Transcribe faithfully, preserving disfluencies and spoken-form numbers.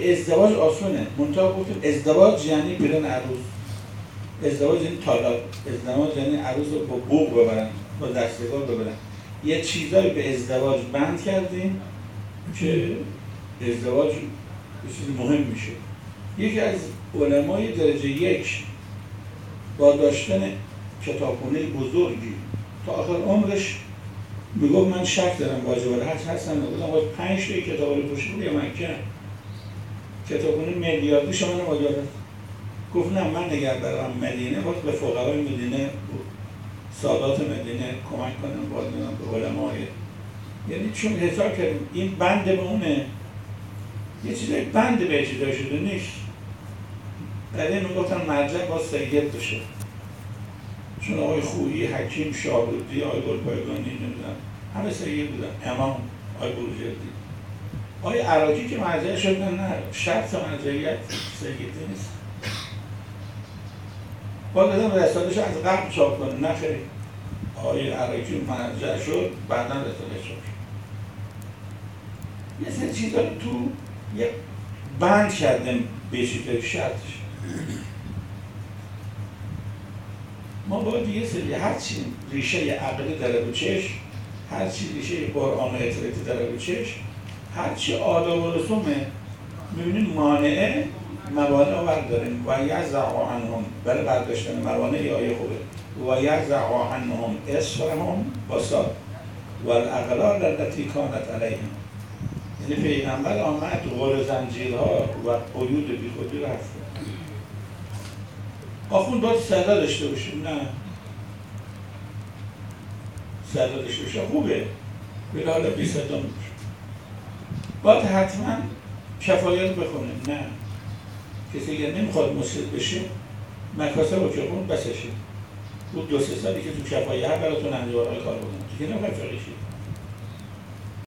ازدواج آسونه، منتها گفتیم ازدواج یعنی بیرون عروس، ازدواج یعنی طلاق، ازدواج یعنی عروس رو با بوق ببرن، با دستگار ببرن. یه چیزایی به ازدواج بند کردیم که ازدواج یه چیز مهم میشه. یکی از علمای درجه یک با داشتن کتابخونه بزرگی تا آخر عمرش میگفت من شک دارم واجبال حج هستم، نبودم باید پنج تا کتاب رو پوشید یه مکه کتابخونه میلیاردی شما نماجارد. گفت نه من نگه برم مدینه، باید به فقرای مدینه سادات مدینه کمک کنم، باید به علمای، یعنی چون حساب کردیم این بند به اونه، یه چیزای بند به چیزای شده نیست. در این میگفتن مرجع با سید بشه، چون آقای خویی، حکیم، شاهرودی، آقای گلپایگانی نمیدونم همه سید بودن، امام، آقای بروجردی. آقای عراقی که مرجع شدن نه، شرط مرجعیت سیدی نیست. باید دادم رسالش از قبل چاپ کنه، نه خیلی. آقای عراقی مرجع شد، بعدا رسالش شد. یه سری چیزا رو تو یه بند کردیم به چیزای شرطش. ما باید یه سری هرچی ریشه عقلی داره به چشم، هرچی ریشه قرآن و اطاعتی داره به چشم، هرچی آداب و رسومه میبینیم مانعه موانع رو برداریم و یزع عنهم، برای برداشتن موانع یه آیه خوبه و یزع عنهم اصرهم بساد و الاغلال التي کانت علیهم. یعنی پیغمبر آمد غور زنجیرها و قیود بی خودی رو رفت. آخوند باید صدا داشته باشیم، نه صدا داشته باشیم خوبه، ولی حالا بی صدا میشه. باید حتما کفایت بخونه، نه کسی که نمیخواد مسجد بشه مکاسب و کفون بسشه. بود دو سه سالی که تو کفایت براتون انجوارهای کار بودن، که نمیخواد فقیه شید.